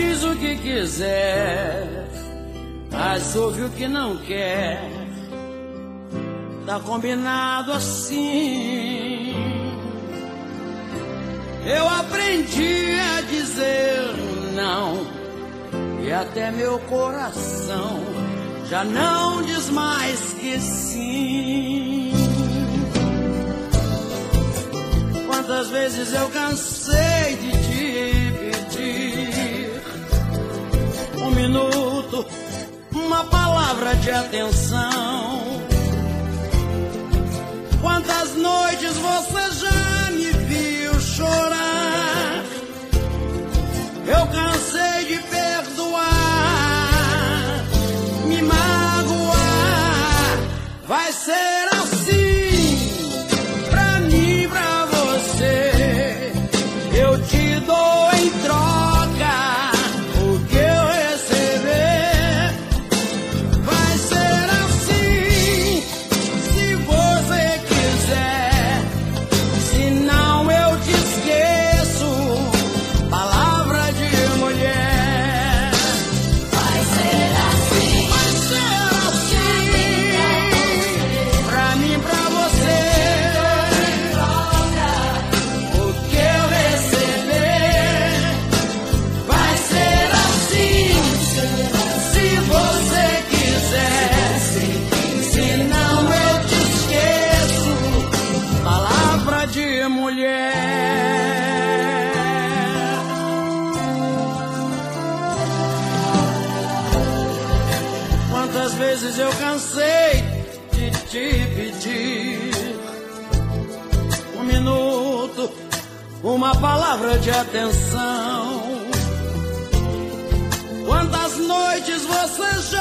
Diz o que quiser, mas ouve o que não quer. Tá combinado assim. Eu aprendi a dizer não, e até meu coração já não diz mais que sim. Quantas vezes eu cansei de te pedir um minuto, uma palavra de atenção. Quantas noites você já me viu chorar. Eu cansei de perdoar, me magoar. Vai ser assim, pra mim, pra você. Eu te dou em troca o que eu receber. Vai ser assim, se você quiser. Se não, eu te esqueço. Palavra de mulher. Vai ser assim, Vai ser assim, pra mim, pra você. O que eu receber. Vai ser assim, se você quiser. Se não, eu te esqueço. Palavra de mulher. Quantas vezes eu cansei de te pedir um minuto, uma palavra de atenção. Quantas noites você já